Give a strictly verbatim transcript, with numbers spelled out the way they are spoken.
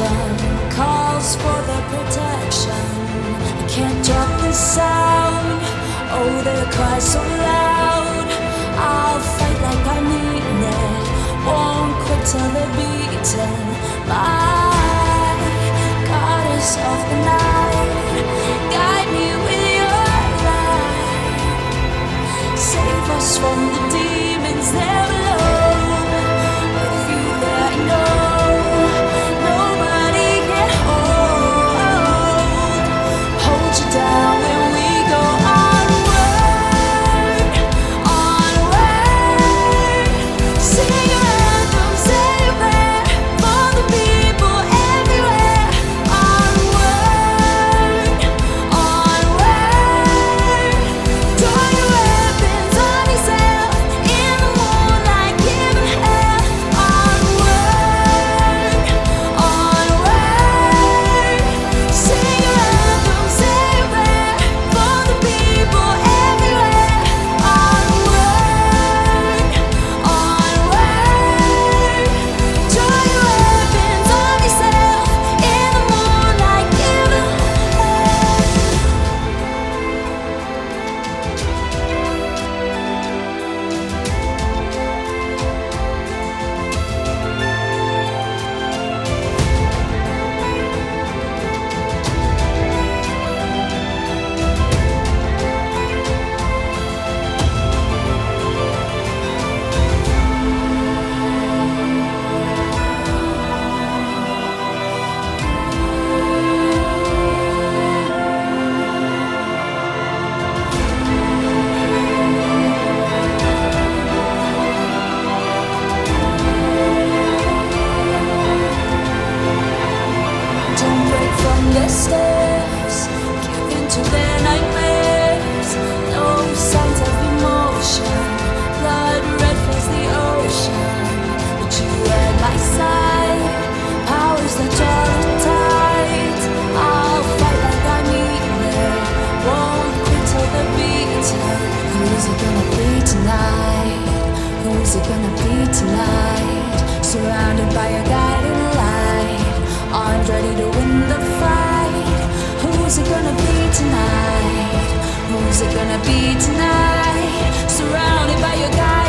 nation calls for the protection. I can't drop this sound. Oh, they cry so loud. I'll fight like I mean it. Won't quit till they're beaten. My goddess of the night, guide me with your light. Save us from the demons there below. With you there, I know nobody can hold hold you down when we go onward, onward. Sing your anthem, say a prayer for the people everywhere. Onward, onward. Draw your weapons on yourself in the moonlight, giving hell. Onward, onward. Sing your anthem, say a prayer for the people everywhere. Onward, onward. Draw your weapons on yourself in the moonlight, giving hell. Don't break from their steps, give in to their nightmares. No signs of emotion, blood red fills the ocean. But you at my side, powers that draw the tide. I'll fight like I mean it, won't quit till they're beaten. Who's it gonna be tonight? Who's it gonna be tonight? Surrounded by your guiding light, armed ready to win the fight. Who's it gonna be tonight? Who's it gonna be tonight? Surrounded by your guide.